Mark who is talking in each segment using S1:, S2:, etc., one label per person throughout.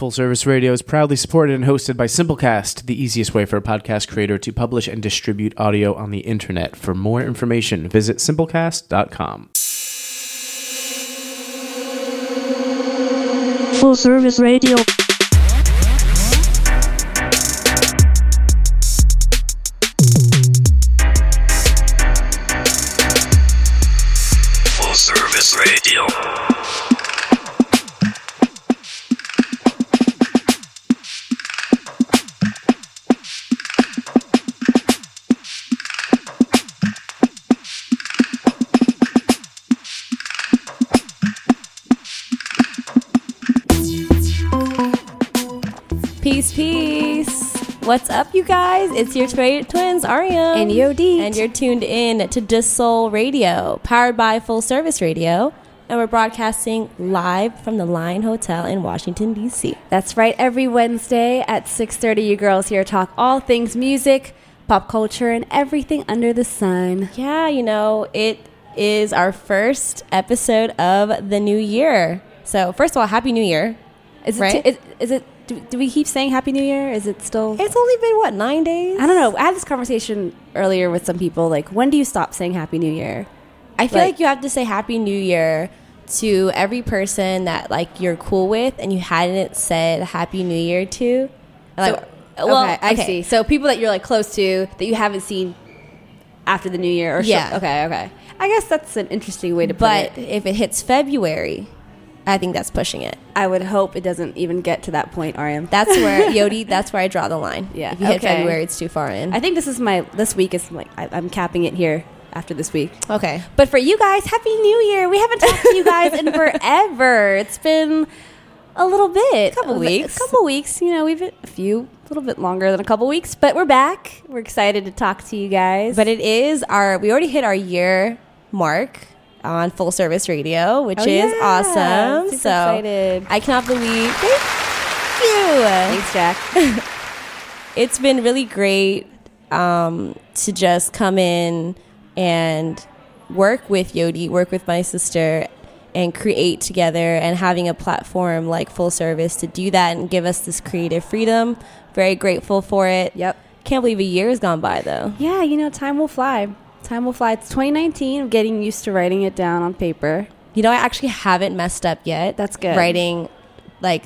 S1: Full Service Radio is proudly supported and hosted by Simplecast, the easiest way for a podcast creator to publish and distribute audio on the internet. For more information, visit simplecast.com.
S2: Full Service Radio.
S3: Full Service Radio.
S4: Peace. What's up, you guys? It's your twins, Ariam
S5: and Yodi,
S4: and you're tuned in to Dissoul Radio, powered by Full Service Radio, and we're broadcasting live from the Line Hotel in Washington, D.C.
S5: That's right. Every Wednesday at 6:30, you girls here talk all things music, pop culture, and everything under the sun.
S4: Yeah, you know, it is our first episode of the new year. So, first of all, Happy New Year.
S5: Is
S4: right?
S5: it? Do we keep saying Happy New Year? Is it still?
S4: It's only been, what, 9 days?
S5: I don't know. I had this conversation earlier with some people. Like, when do you stop saying Happy New Year?
S4: I feel like you have to say Happy New Year to every person that, like, you're cool with and you hadn't said Happy New Year to. Like,
S5: okay, I see. So people that you're, like, close to that you haven't seen after the New Year. Okay. I guess that's an interesting way to put it.
S4: But if it hits February, I think that's pushing it.
S5: I would hope it doesn't even get to that point, Ariam.
S4: That's where, Yodi, that's where I draw the line.
S5: Yeah.
S4: If you hit February, it's too far in.
S5: I think this week is like, I'm capping it here after this week.
S4: Okay.
S5: But for you guys, Happy New Year. We haven't talked to you guys in forever. It's been a little bit.
S4: A couple weeks.
S5: You know, we've a little bit longer than a couple weeks, but we're back. We're excited to talk to you guys.
S4: But we already hit our year mark on Full Service Radio, which is awesome.
S5: Super excited.
S4: I cannot believe. Thank you.
S5: Thanks, Jack.
S4: It's been really great to just come in and work with Yodi, work with my sister, and create together, and having a platform like Full Service to do that and give us this creative freedom. Very grateful for it.
S5: Yep.
S4: Can't believe a year has gone by, though.
S5: Yeah, you know, time will fly. It's 2019. I'm getting used to writing it down on paper.
S4: You know, I actually haven't messed up yet.
S5: That's good.
S4: Writing like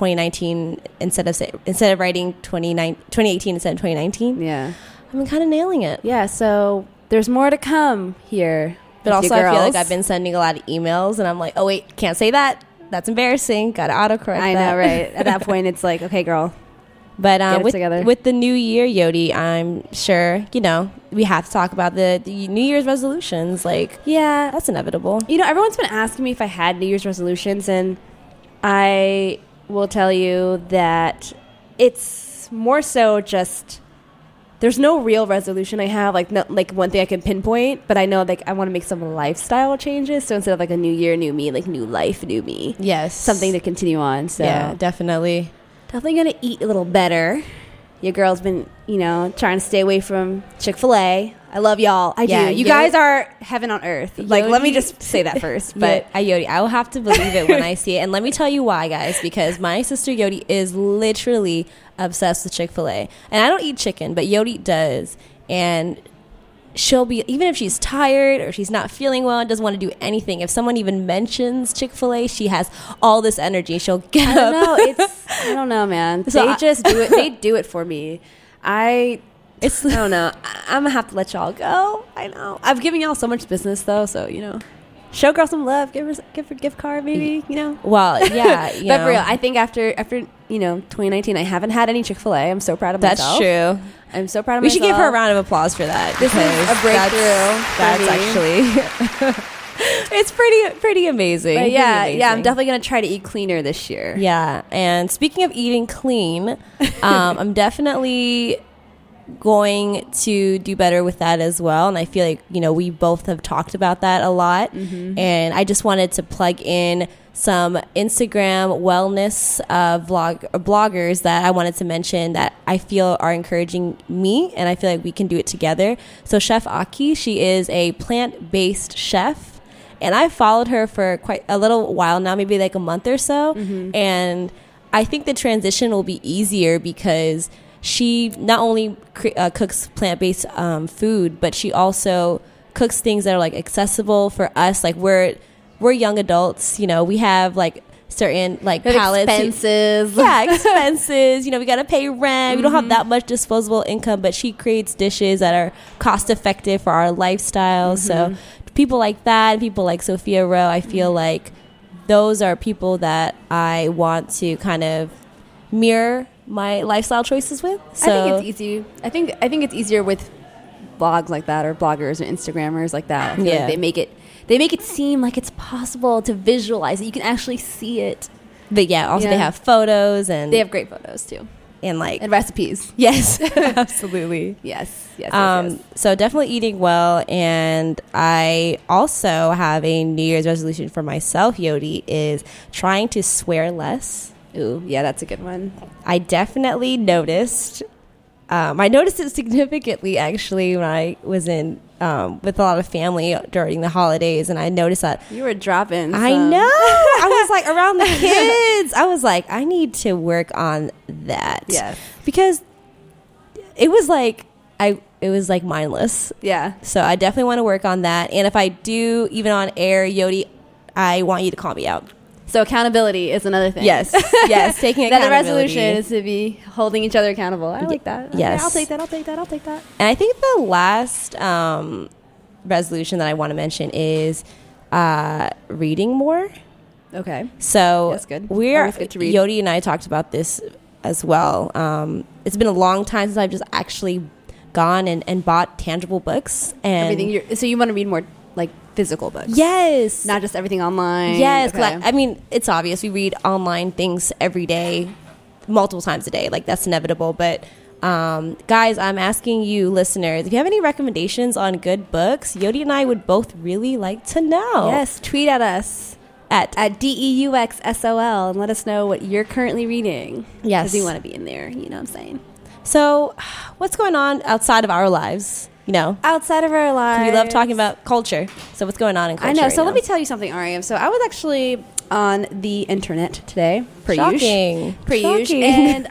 S4: 2019 instead of writing 2018 instead of 2019.
S5: Yeah.
S4: I've been kind of nailing it.
S5: Yeah, so there's more to come here.
S4: But also I feel like I've been sending a lot of emails and I'm like, oh wait, can't say that. That's embarrassing. Got to autocorrect
S5: I know, right? At that point, it's like, okay, girl.
S4: But
S5: together.
S4: with the new year, Yodi, I'm sure, you know, we have to talk about the New Year's resolutions. Like,
S5: yeah,
S4: that's inevitable.
S5: You know, everyone's been asking me if I had New Year's resolutions, and I will tell you that it's more so just there's no real resolution I have, like one thing I can pinpoint, but I know like I want to make some lifestyle changes. So instead of like a new year, new me, like new life, new me.
S4: Yes.
S5: Something to continue on. So
S4: yeah, definitely.
S5: Definitely going to eat a little better. Your girl's been, you know, trying to stay away from Chick-fil-A. I love y'all. I do. You guys are heaven on earth. Like, let me just say that first. But
S4: Yodi, I will have to believe it when I see it. And let me tell you why, guys. Because my sister Yodi is literally obsessed with Chick-fil-A. And I don't eat chicken, but Yodi does. And she'll be, even if she's tired or she's not feeling well and doesn't want to do anything, if someone even mentions Chick-fil-A, she has all this energy. She'll get up.
S5: I don't know, man.
S4: So
S5: they just do it. They do it for me. I don't know. I'm gonna have to let y'all go. I know. I've given y'all so much business though, so you know, show girl some love. Give her a gift card, maybe. You know.
S4: Well, yeah.
S5: But for real, I think after 2019, I haven't had any Chick-fil-A. I'm so proud of myself.
S4: That's true.
S5: I'm so proud of
S4: myself. We should give her a round of applause for that.
S5: This is a breakthrough.
S4: That's actually. It's pretty amazing.
S5: But yeah, I'm definitely gonna try to eat cleaner this year.
S4: Yeah, and speaking of eating clean, I'm definitely going to do better with that as well. And I feel like, you know, we both have talked about that a lot. Mm-hmm. And I just wanted to plug in some Instagram wellness bloggers that I wanted to mention that I feel are encouraging me, and I feel like we can do it together. So Chef Aki, she is a plant-based chef, and I followed her for quite a little while now, maybe like a month or so. Mm-hmm. And I think the transition will be easier because she not only cooks plant-based food, but she also cooks things that are like accessible for us. Like we're young adults, you know, we have like certain like palettes,
S5: expenses.
S4: Expenses. You know, we got to pay rent. We don't have that much disposable income, but she creates dishes that are cost effective for our lifestyle. So people like that, people like Sophia Rowe, I feel like those are people that I want to kind of mirror my lifestyle choices with. So
S5: I think it's easy. I think it's easier with blogs like that, or bloggers or Instagrammers like that. I feel like they make it seem like it's possible to visualize it. You can actually see it.
S4: But also they have photos, and
S5: they have great photos too,
S4: and like
S5: and recipes.
S4: Yes, absolutely.
S5: Yes.
S4: So definitely eating well, and I also have a New Year's resolution for myself, Yodi, is trying to swear less.
S5: Ooh, yeah, that's a good one.
S4: I definitely noticed. I noticed it significantly actually when I was in with a lot of family during the holidays, and I noticed that
S5: you were dropping.
S4: I know. I was like around the kids. I was like, I need to work on that.
S5: Yes,
S4: because it was like mindless.
S5: Yeah.
S4: So I definitely want to work on that. And if I do, even on air, Yodi, I want you to call me out.
S5: So accountability is another thing.
S4: Yes, taking accountability.
S5: That the resolution is to be holding each other accountable. I like that. Okay,
S4: Yes.
S5: I'll take that.
S4: And I think the last resolution that I want to mention is reading more.
S5: Okay.
S4: So
S5: that's good.
S4: Always
S5: good to read.
S4: Yodi and I talked about this as well. It's been a long time since I've just actually gone and bought tangible books. And
S5: so you want to read more like physical books?
S4: Yes.
S5: Not just everything online?
S4: Yes.
S5: Okay.
S4: I mean, it's obvious. We read online things every day, multiple times a day. Like, that's inevitable. But, guys, I'm asking you, listeners, if you have any recommendations on good books, Yodi and I would both really like to know.
S5: Yes. Tweet at us at DEUXSOL and let us know what you're currently reading.
S4: Yes.
S5: Because we want to be in there. You know what I'm saying?
S4: So, what's going on outside of our lives? You know,
S5: outside of our lives.
S4: We love talking about culture. So what's going on in culture?
S5: I know.
S4: Right
S5: so
S4: now?
S5: let me tell you something, Ariam. So I was actually on the internet today.
S4: Shocking.
S5: And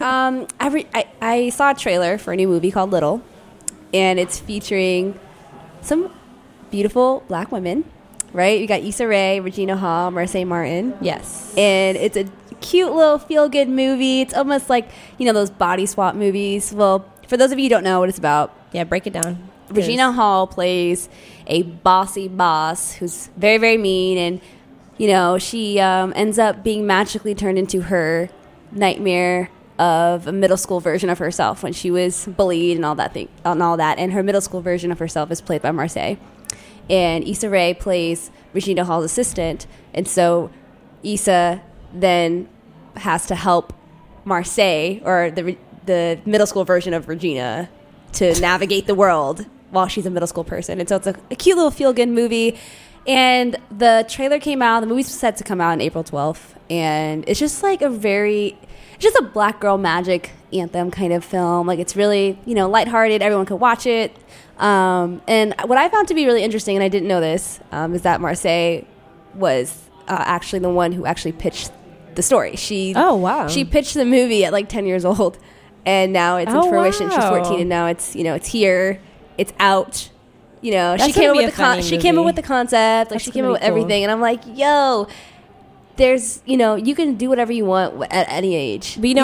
S5: I saw a trailer for a new movie called Little, and it's featuring some beautiful black women. Right? You got Issa Rae, Regina Hall, Marsai Martin.
S4: Yes.
S5: And it's a cute little feel-good movie. It's almost like, you know, those body swap movies. Well, for those of you who don't know what it's about,
S4: break it down.
S5: Regina Hall plays a bossy boss who's very, very mean, and you know she ends up being magically turned into her nightmare of a middle school version of herself when she was bullied and all that. And her middle school version of herself is played by Marsai, and Issa Rae plays Regina Hall's assistant, and so Issa then has to help Marsai, or the middle school version of Regina, to navigate the world while she's a middle school person. And so it's a cute little feel-good movie. And the trailer came out. The movie's set to come out on April 12th. And it's just like it's just a black girl magic anthem kind of film. Like, it's really, you know, lighthearted. Everyone can watch it. And what I found to be really interesting, and I didn't know this, is that Marsai was actually the one who actually pitched the story. She pitched the movie at like 10 years old. And now it's in fruition. Wow. She's 14, and now it's here, it's out. You know, she came up with the concept. Like, she came up with everything, and I'm like, yo, there's, you know, you can do whatever you want at any age.
S4: But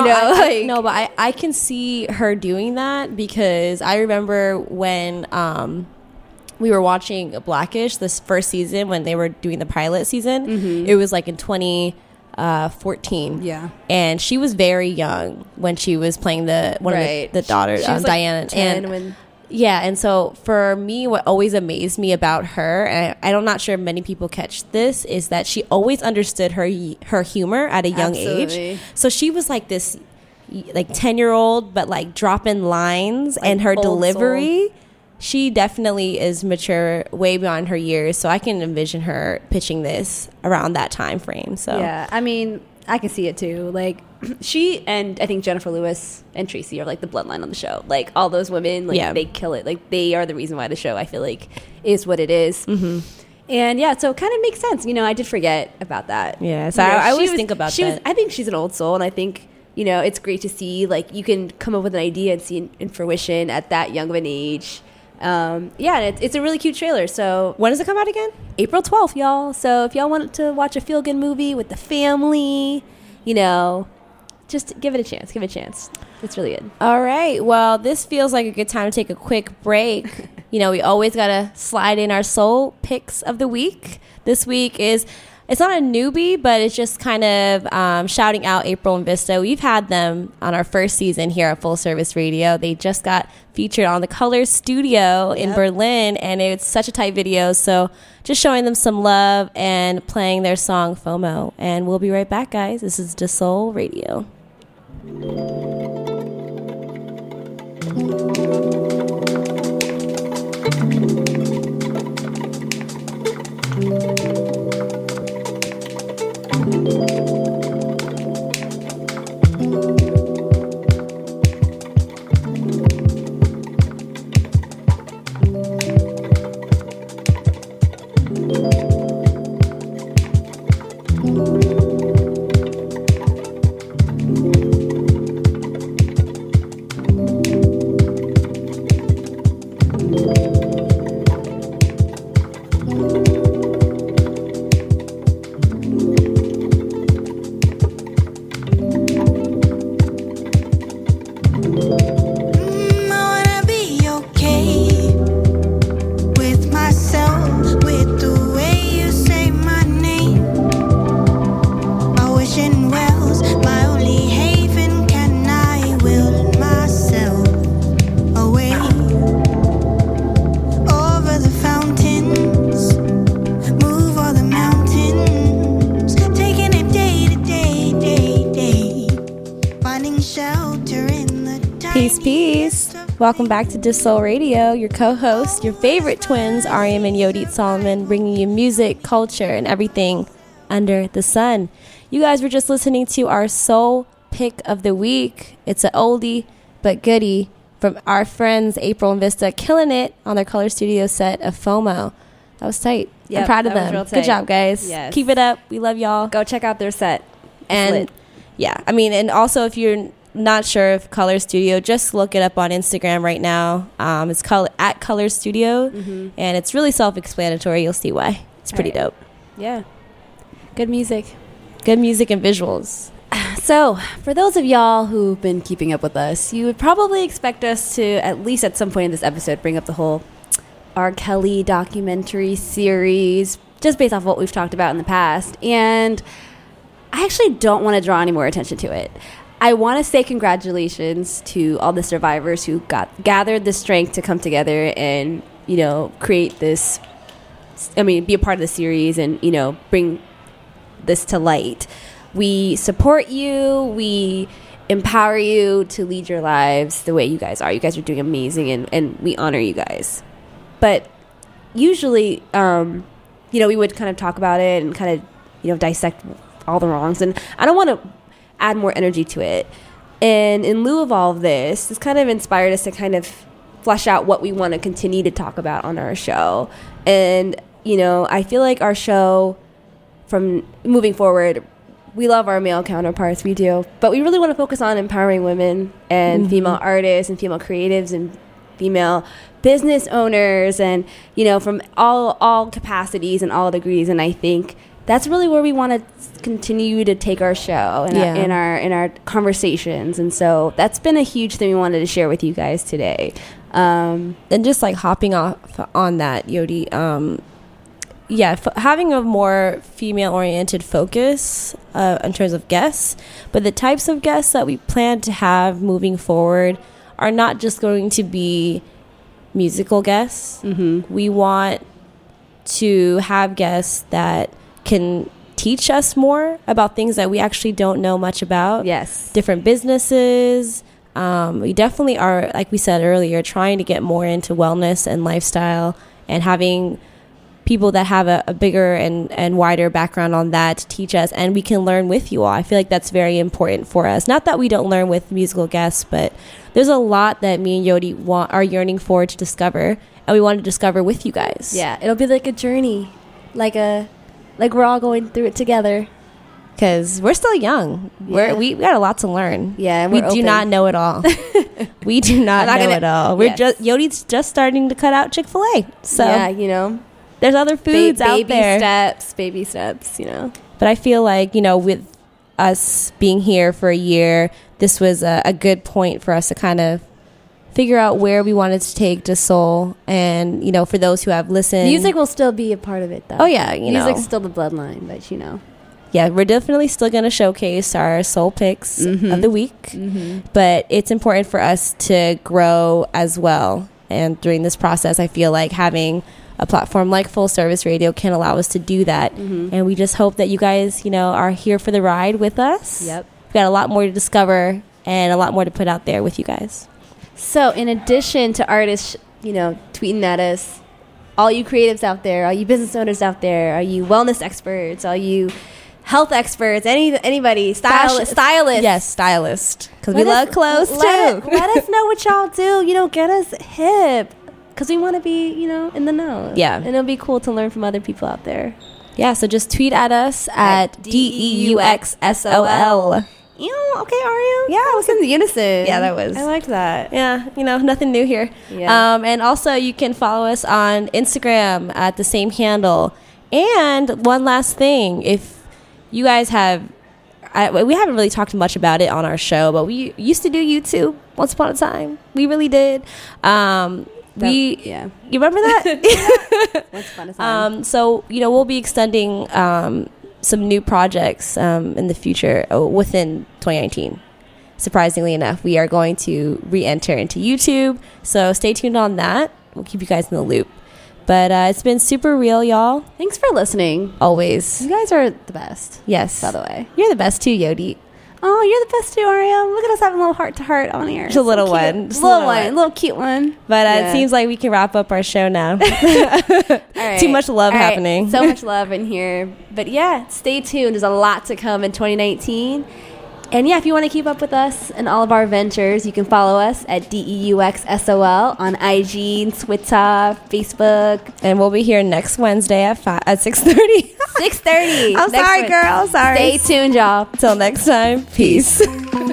S4: I can see her doing that, because I remember when we were watching Blackish this first season when they were doing the pilot season. Mm-hmm. It was like in 2014.
S5: Yeah.
S4: And she was very young when she was playing the daughter,
S5: she was
S4: Diana.
S5: Like 10
S4: and so for me, what always amazed me about her, and I'm not sure if many people catch this, is that she always understood her humor at a young age. So she was like this, like 10-year-old, but like dropping lines, like, and her delivery. Soul. She definitely is mature, way beyond her years. So I can envision her pitching this around that time frame. So
S5: yeah, I mean, I can see it too. Like, she and I think Jennifer Lewis and Tracy are like the bloodline on the show. Like, all those women, like, they kill it. Like, they are the reason why the show, I feel like, is what it is. Mm-hmm. And yeah, so it kind of makes sense. You know, I did forget about that.
S4: Yeah, so I always think about that.
S5: I think she's an old soul, and I think you know, it's great to see, like, you can come up with an idea and see it in fruition at that young of an age. It's a really cute trailer. So
S4: When does it come out again?
S5: April 12th, y'all. So if y'all want to watch a feel-good movie with the family, you know, just give it a chance. Give it a chance. It's really good.
S4: All right. Well, this feels like a good time to take a quick break. You know, we always got to slide in our soul picks of the week. This week is, it's not a newbie, but it's just kind of shouting out April and Vista. We've had them on our first season here at Full Service Radio. They just got featured on the Colors Studio in Berlin, and it's such a tight video. So just showing them some love and playing their song FOMO. And we'll be right back, guys. This is DeSoul Radio. Welcome back to DeSoul Radio. Your co-host, your favorite twins, Ariam and Yodit Solomon, bringing you music, culture, and everything under the sun. You guys were just listening to our soul pick of the week. It's an oldie but goodie from our friends April and Vista, killing it on their Color Studio set of FOMO. That was tight. I'm proud of them. Good job, guys.
S5: Yes.
S4: Keep it up. We love y'all.
S5: Go check out their set.
S4: And yeah, I mean, and also if you're not sure if Color Studio, just look it up on Instagram right now. It's at Color Studio, and it's really self-explanatory. You'll see why. It's pretty dope.
S5: Yeah. Good music.
S4: Good music and visuals.
S5: So, for those of y'all who've been keeping up with us, you would probably expect us to, at least at some point in this episode, bring up the whole R. Kelly documentary series, just based off what we've talked about in the past. And I actually don't want to draw any more attention to it. I want to say congratulations to all the survivors who gathered the strength to come together and, you know, create this, be a part of the series and, you know, bring this to light. We support you. We empower you to lead your lives the way you guys are. You guys are doing amazing, and we honor you guys. But usually, we would kind of talk about it and kind of, dissect all the wrongs. And I don't want to add more energy to it. And in lieu of all of this kind of inspired us to kind of flesh out what we want to continue to talk about on our show. And, I feel like our show, from moving forward, we love our male counterparts, we do. But we really want to focus on empowering women and female artists and female creatives and female business owners and, from all capacities and all degrees. And I think that's really where we want to continue to take our show and in our conversations. And so that's been a huge thing we wanted to share with you guys today.
S4: And just like hopping off on that, Yodi, having a more female-oriented focus in terms of guests, but the types of guests that we plan to have moving forward are not just going to be musical guests. We want to have guests that can teach us more about things that we actually don't know much about.
S5: Yes.
S4: Different businesses. We definitely are, like we said earlier, trying to get more into wellness and lifestyle and having people that have a bigger and wider background on that to teach us, and we can learn with you all. I feel like that's very important for us. Not that we don't learn with musical guests, but there's a lot that me and Yodi are yearning for to discover, and we want to discover with you guys.
S5: Yeah, it'll be like a journey, like we're all going through it together.
S4: because we're still young.
S5: Yeah.
S4: We got a lot to learn.
S5: Yeah, and
S4: we
S5: we're
S4: do
S5: open.
S4: not know it all. We do not know it all. We're just Yodi's just starting to cut out Chick-fil-A. So
S5: yeah, you know,
S4: there's other foods out there.
S5: Baby steps, you know.
S4: But I feel like, you know, with us being here for a year, this was a good point for us to kind of figure out where we wanted to take De Soul. And, you know, for those who have listened,
S5: Music will still be a part of it, though.
S4: Oh, yeah, you know.
S5: Music's still the bloodline, but, you know.
S4: Yeah, we're definitely still going to showcase our soul picks of the week. But it's important for us to grow as well. And during this process, I feel like having a platform like Full Service Radio can allow us to do that. And we just hope that you guys, you know, are here for the ride with us.
S5: Yep.
S4: We've got a lot more to discover and a lot more to put out there with you guys.
S5: So, in addition to artists, you know, tweeting at us, all you creatives out there, all you business owners out there, all you wellness experts, all you health experts, anybody, stylists.
S4: Yes, stylist. Because we love clothes, too.
S5: Let us know what y'all do. You know, get us hip. Because we want to be, you know, in the know.
S4: Yeah.
S5: And it'll be cool to learn from other people out there.
S4: Yeah, so just tweet at us at DEUXSOL.
S5: Ew, okay, Ario.
S4: Yeah,
S5: that was in unison.
S4: Yeah, that was.
S5: I liked that.
S4: Yeah, you know, nothing new here.
S5: Yeah.
S4: And also, you can follow us on Instagram at the same handle. And one last thing, if you guys have, we haven't really talked much about it on our show, but we used to do YouTube once upon a time. We really did. You remember that?
S5: Once upon a time.
S4: So, you know, we'll be extending some new projects in the future within 2019. Surprisingly enough, we are going to re-enter into YouTube. So stay tuned on that. We'll keep you guys in the loop. But it's been super real, y'all.
S5: Thanks for listening.
S4: Always.
S5: You guys are the best.
S4: Yes.
S5: By the way.
S4: You're the best too, Yodi.
S5: Oh, you're the best too, Ario. Look at us having a little heart-to-heart on here.
S4: Just a little one.
S5: Just a little one. A little cute one.
S4: But it seems like we can wrap up our show now.
S5: All right.
S4: Too much love
S5: All right.
S4: happening.
S5: So much love in here. But yeah, stay tuned. There's a lot to come in 2019. And yeah, if you want to keep up with us and all of our ventures, you can follow us at DEUXSOL on IG, Twitter, Facebook.
S4: And we'll be here next Wednesday at 6:30.
S5: 6:30.
S4: I'm sorry, girl. Sorry.
S5: Stay tuned, y'all.
S4: Till next time. Peace.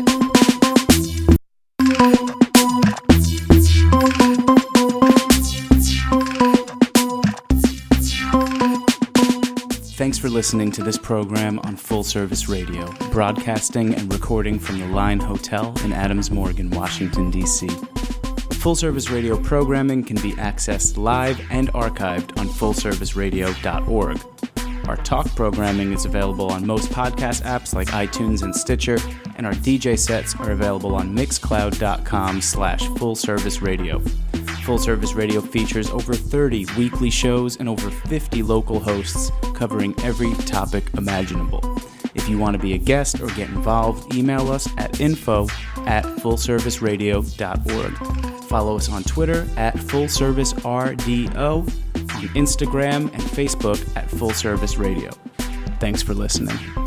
S1: Thanks for listening to this program on Full Service Radio, broadcasting and recording from the Line Hotel in Adams Morgan, Washington, D.C. Full Service Radio programming can be accessed live and archived on fullserviceradio.org. Our talk programming is available on most podcast apps like iTunes and Stitcher, and our DJ sets are available on mixcloud.com/fullserviceradio. Full Service Radio features over 30 weekly shows and over 50 local hosts covering every topic imaginable. If you want to be a guest or get involved, email us at info@fullserviceradio.org. Follow us on Twitter at FullServiceRDO, on Instagram and Facebook at Full Service Radio. Thanks for listening.